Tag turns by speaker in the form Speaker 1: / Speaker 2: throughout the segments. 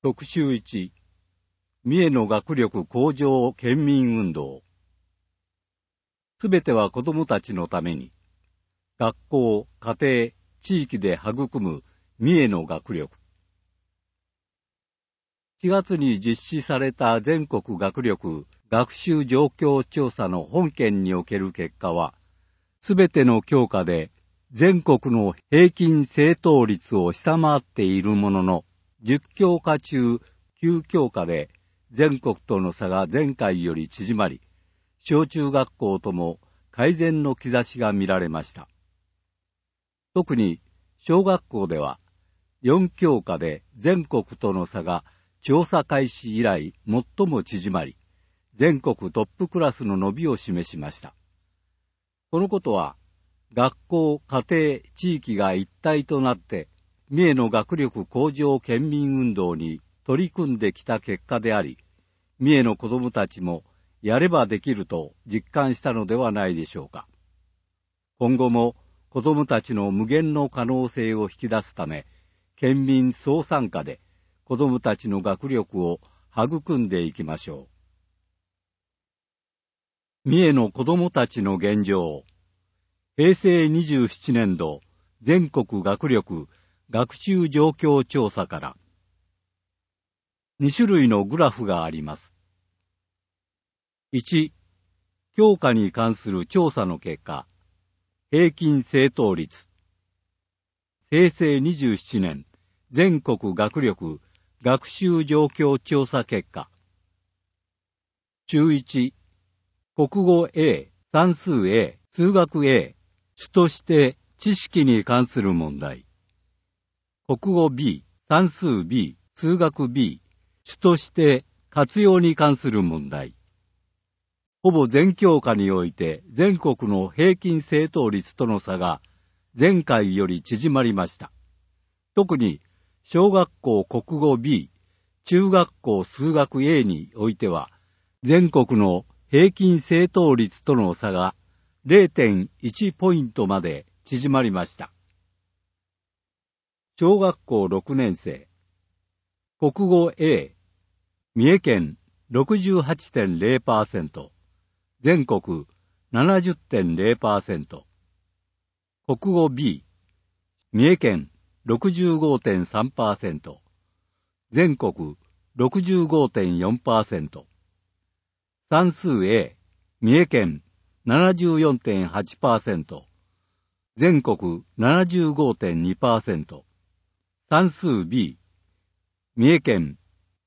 Speaker 1: 特集1、三重の学力向上県民運動。すべては子供たちのために、学校、家庭、地域で育む三重の学力。4月に実施された全国学力学習状況調査の本県における結果は、すべての教科で全国の平均正答率を下回っているものの、10教科中9教科で全国との差が前回より縮まり、小中学校とも改善の兆しが見られました。特に小学校では4教科で全国との差が調査開始以来最も縮まり、全国トップクラスの伸びを示しました。このことは、学校、家庭、地域が一体となって、三重の学力向上県民運動に取り組んできた結果であり、三重の子どもたちもやればできると実感したのではないでしょうか。今後も子どもたちの無限の可能性を引き出すため、県民総参加で子どもたちの学力を育んでいきましょう。三重の子どもたちの現状。平成27年度全国学力学習状況調査から2種類のグラフがあります。1、教科に関する調査の結果、平均正答率。平成27年全国学力学習状況調査結果。中1、国語 A、算数 A、数学 A、主として知識に関する問題。国語 B、算数 B、数学 B、主として活用に関する問題。ほぼ全教科において全国の平均正答率との差が前回より縮まりました。特に小学校国語 B、中学校数学 A においては全国の平均正答率との差が 0.1 ポイントまで縮まりました。小学校6年生、国語 A、三重県 68.0%、全国 70.0%、国語 B、三重県 65.3%、全国 65.4%、算数 A、三重県 74.8%、全国 75.2%、算数 B、三重県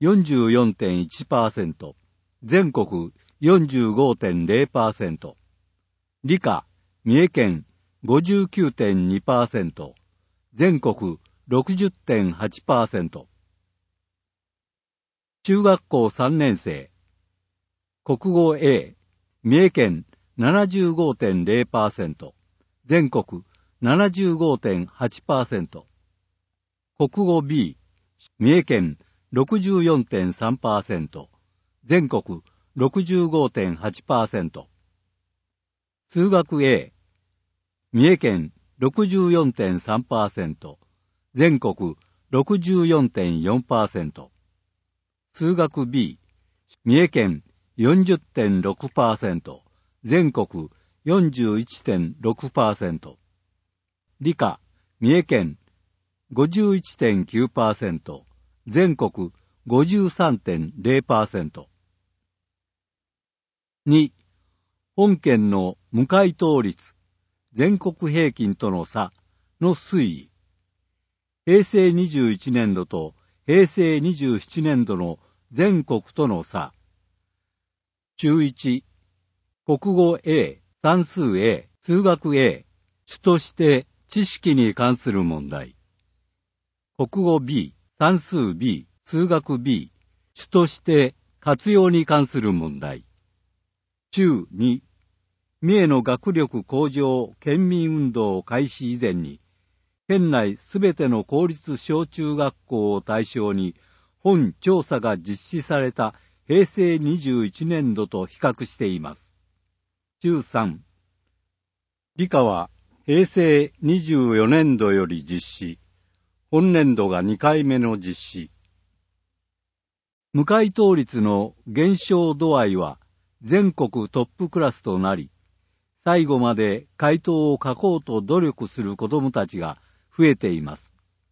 Speaker 1: 44.1%、全国 45.0%、理科、三重県 59.2%、全国 60.8%、中学校3年生、国語 A、三重県 75.0%、全国 75.8%、国語 B、三重県 64.3%、全国 65.8%、数学 A、三重県 64.3%、全国 64.4%、数学 B、三重県 40.6%、全国 41.6%、理科、三重県 51.9%、全国 53.0%。2、本県の無回答率、全国平均との差の推移。平成21年度と平成27年度の全国との差。中1、国語 A、算数 A、数学 A、主として知識に関する問題。国語 B、算数 B、数学 B、主として活用に関する問題。中2、三重の学力向上県民運動開始以前に、県内すべての公立小中学校を対象に本調査が実施された平成21年度と比較しています。中3、理科は平成24年度より実施、本年度が2回目の実施。 無回答率の減少度合いは全国トップクラスとなり、最後まで回答を書こうと努力する子どもたちが増えています。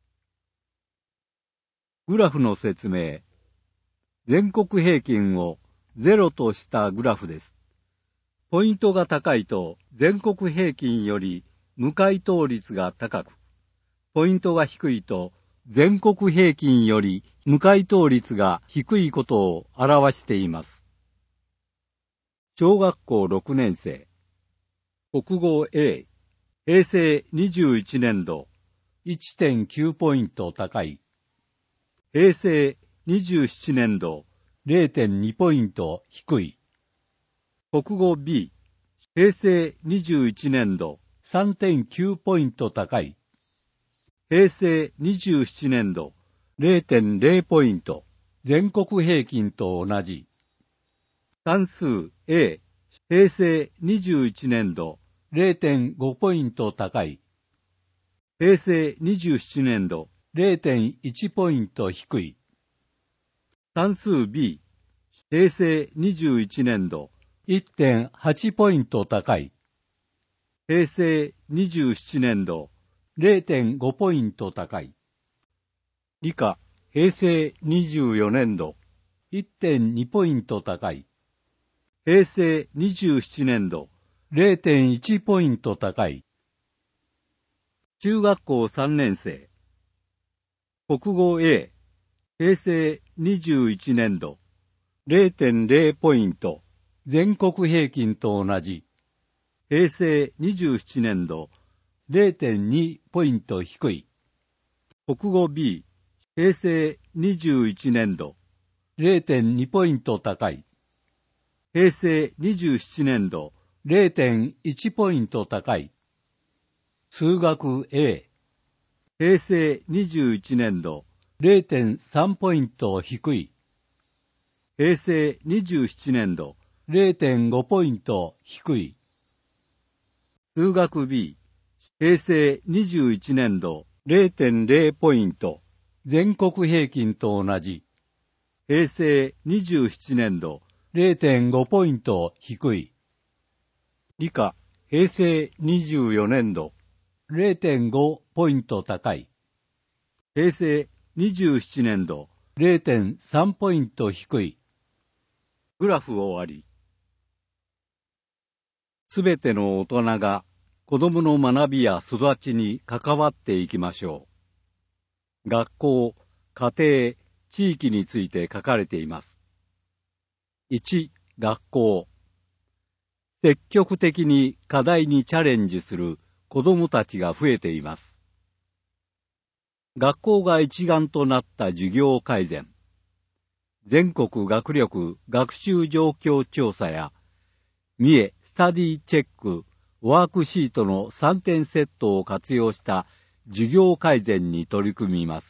Speaker 1: グラフの説明。全国平均を0としたグラフです。ポイントが高いと全国平均より無回答率が高く、ポイントが低いと全国平均より無回答率が低いことを表しています。小学校6年生。国語 A。平成21年度 1.9 ポイント高い。平成27年度 0.2 ポイント低い。国語 B。平成21年度 3.9 ポイント高い。平成27年度 0.0 ポイント、全国平均と同じ。算数 A。平成21年度 0.5 ポイント高い。平成27年度 0.1 ポイント低い。算数 B。平成21年度 1.8 ポイント高い。平成27年度 0.5 ポイント高い。理科、平成24年度 1.2 ポイント高い。平成27年度 0.1 ポイント高い。中学校3年生。国語 A。平成21年度 0.0 ポイント、全国平均と同じ。平成27年度 0.2 ポイント低い。国語 B。平成21年度 0.2 ポイント高い。平成27年度 0.1 ポイント高い。数学 A。平成21年度 0.3 ポイント低い。平成27年度 0.5 ポイント低い。数学 B。平成21年度 0.0 ポイント、全国平均と同じ。平成27年度 0.5 ポイント低い。理科、平成24年度 0.5 ポイント高い。平成27年度 0.3 ポイント低い。グラフ終わり。すべての大人が子供の学びや育ちに関わっていきましょう。学校、家庭、地域について書かれています。1、学校。積極的に課題にチャレンジする子供たちが増えています。学校が一丸となった授業改善。全国学力学習状況調査や三重スタディチェックワークシートの3点セットを活用した授業改善に取り組みます。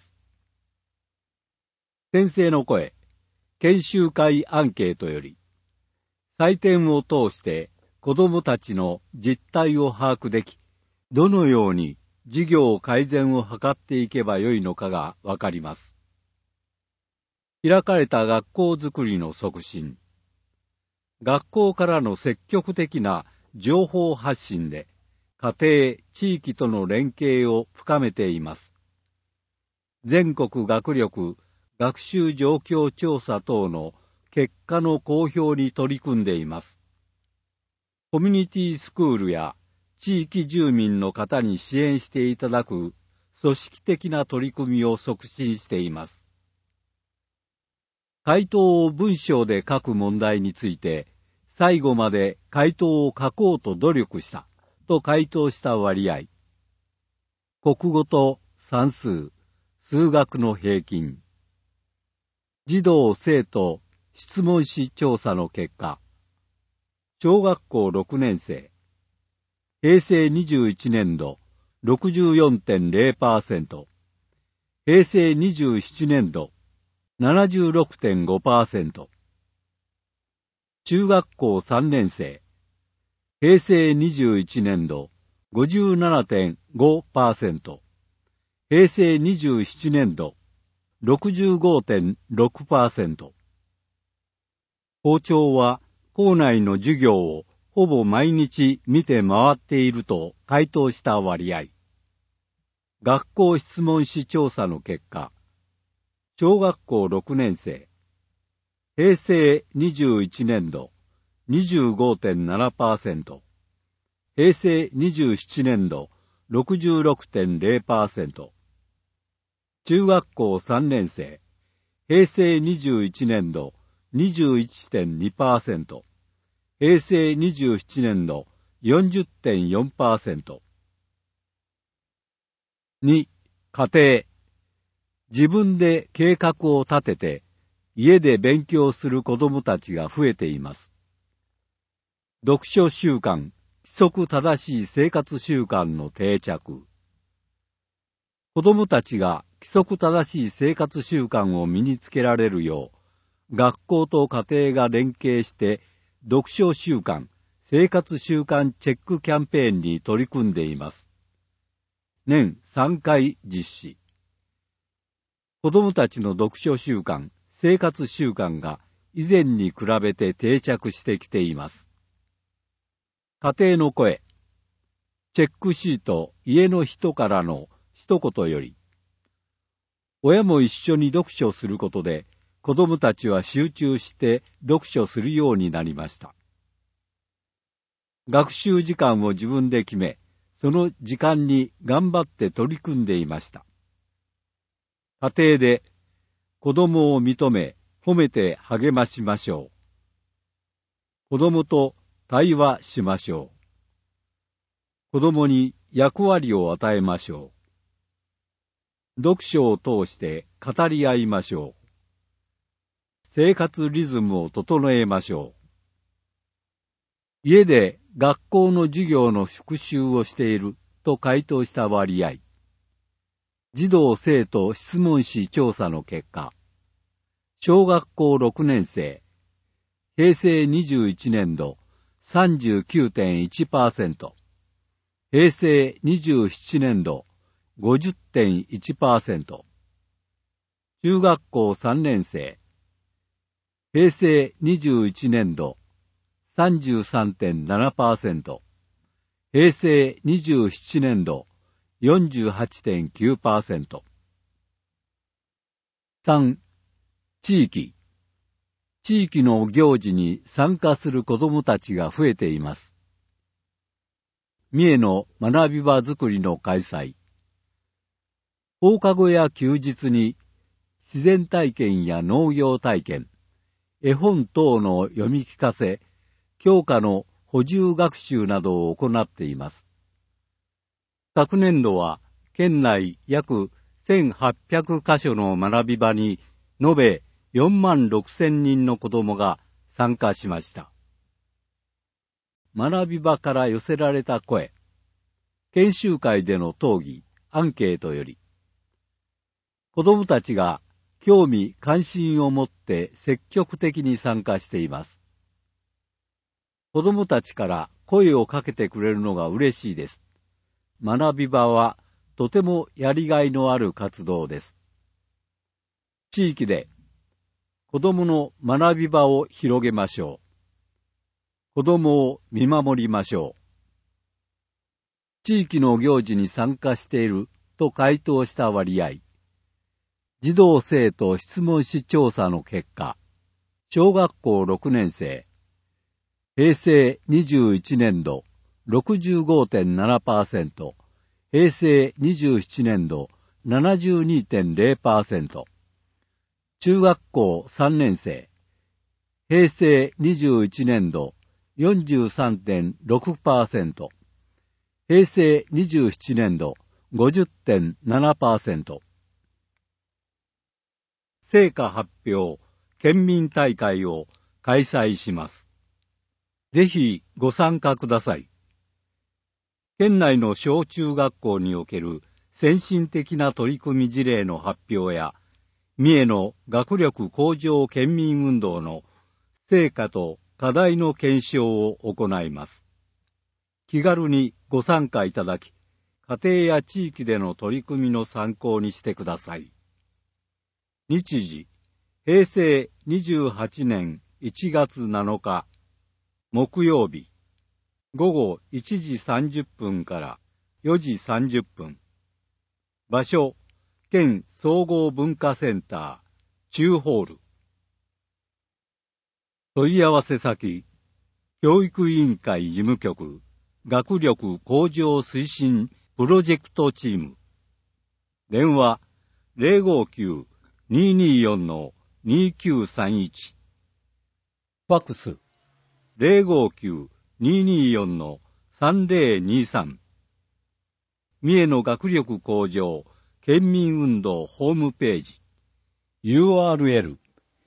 Speaker 1: 先生の声、研修会アンケートより、採点を通して子どもたちの実態を把握でき、どのように授業改善を図っていけばよいのかがわかります。開かれた学校づくりの促進。学校からの積極的な情報発信で、家庭、地域との連携を深めています。全国学力学習状況調査等の結果の公表に取り組んでいます。コミュニティスクールや地域住民の方に支援していただく組織的な取り組みを促進しています。回答を文章で書く問題について、最後まで回答を書こうと努力したと回答した割合。国語と算数、数学の平均。児童生徒質問紙調査の結果。小学校6年生。平成21年度 64.0%。平成27年度 76.5%。中学校3年生。平成21年度 57.5%。平成27年度 65.6%。 校長は校内の授業をほぼ毎日見て回っていると回答した割合。学校質問紙調査の結果、小学校6年生、平成21年度 25.7%、平成27年度 66.0%、中学校3年生、平成21年度 21.2%、平成27年度 40.4%。2、家庭。自分で計画を立てて、家で勉強する子供たちが増えています。読書習慣、規則正しい生活習慣の定着。子供たちが規則正しい生活習慣を身につけられるよう、学校と家庭が連携して、読書習慣、生活習慣チェックキャンペーンに取り組んでいます。年3回実施。子供たちの読書習慣、生活習慣が以前に比べて定着してきています。家庭の声。チェックシート、家の人からの一言より、親も一緒に読書することで、子供たちは集中して読書するようになりました。学習時間を自分で決め、その時間に頑張って取り組んでいました。家庭で子供を認め、褒めて励ましましょう。子供と対話しましょう。子供に役割を与えましょう。読書を通して語り合いましょう。生活リズムを整えましょう。家で学校の授業の復習をしていると回答した割合。児童生徒質問紙調査の結果、小学校6年生、平成21年度 39.1%、平成27年度 50.1%、中学校3年生、平成21年度 33.7%、平成27年度 48.9%。3、地域。地域の行事に参加する子どもたちが増えています。三重の学び場づくりの開催。放課後や休日に自然体験や農業体験、絵本等の読み聞かせ、教科の補充学習などを行っています。昨年度は県内約1800カ所の学び場に延べ4万6,000人の子どもが参加しました。学び場から寄せられた声、研修会での討議、アンケートより、子どもたちが興味関心を持って積極的に参加しています。子どもたちから声をかけてくれるのが嬉しいです。学び場はとてもやりがいのある活動です。地域で子どもの学び場を広げましょう。子どもを見守りましょう。地域の行事に参加していると回答した割合。児童生徒質問紙調査の結果、小学校6年生、平成21年度 65.7%、平成27年度 72.0%、中学校3年生、平成21年度 43.6%、平成27年度 50.7%。成果発表、県民大会を開催します。ぜひご参加ください。県内の小中学校における先進的な取り組み事例の発表や、三重の学力向上県民運動の成果と課題の検証を行います。気軽にご参加いただき、家庭や地域での取り組みの参考にしてください。日時、平成28年 1月7日、木曜日、午後1時30分から4時30分。場所、県総合文化センター、中ホール。問い合わせ先、教育委員会事務局、学力向上推進プロジェクトチーム。電話、059-224-2931。ファクス、059-224-3023。三重の学力向上県民運動ホームページ。URL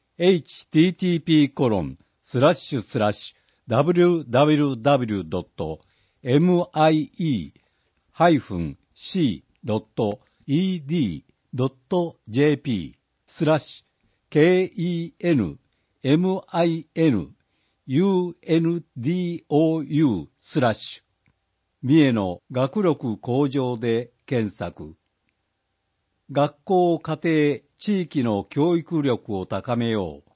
Speaker 1: http://www.mie-c.edu.jp/KENMINUNDOU/ 三重の学力向上で検索。学校、家庭、地域の教育力を高めよう。